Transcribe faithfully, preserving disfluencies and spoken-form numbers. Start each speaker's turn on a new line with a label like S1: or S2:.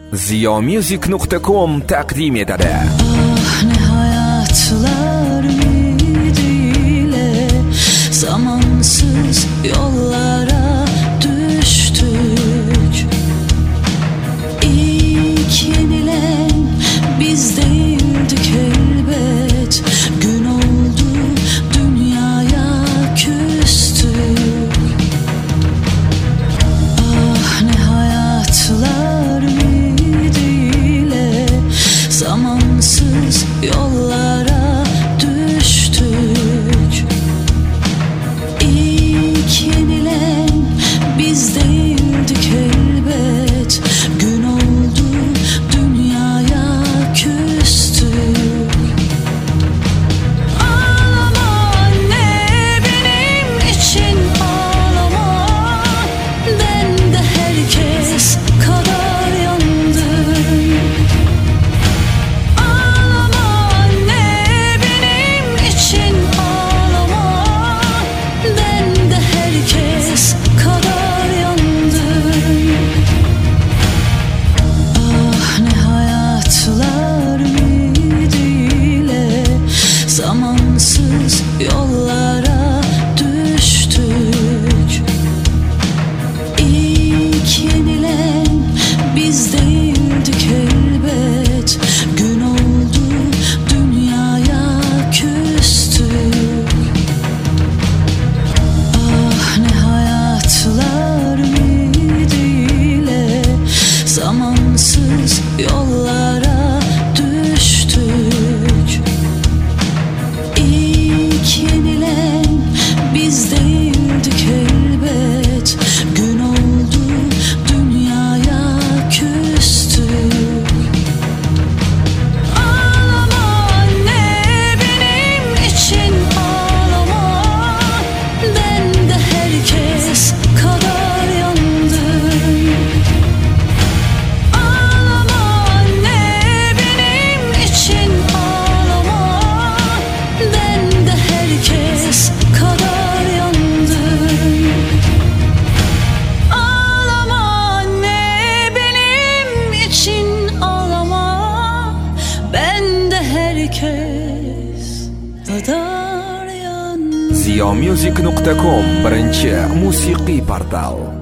S1: ziyomusic nuqta com taqdim etadi.
S2: Ah ne hayatlar ümidiyle zamansız yollara düştük. İlk yenilen biz değildik elbet. Gün oldu dünyaya küstük. Ah ne hayatlar ümidiyle zamansız yollara düştük. İlk yenilen biz değildik elbet. Gün oldu dünyaya küstük. Ağlama anne benim için ağlama. Ben de herkes kadar yandım. Ağlama anne benim için ağlama. Ben de herkes kadar yandım. Ah ne hayatlar ümidiyle zamansız yollara düştük. İlk yenilen biz değildik elbet. Gün oldu dünyaya küstük. Ah ne hayatlar ümidiyle zamansız yollara düştük. İlk yenilen biz değildik elbet. Gün oldu dünyaya küstük. Ağlama anne benim için ağlama. Ben de herkes kadar yandım. Ağlama anne benim için ağlama. Ben de herkes kadar yandım. Ağlama anne benim için ağlama. Ben de herkes kadar yandım.
S1: ziyomusic nuqta com birinchi musiqiy portal.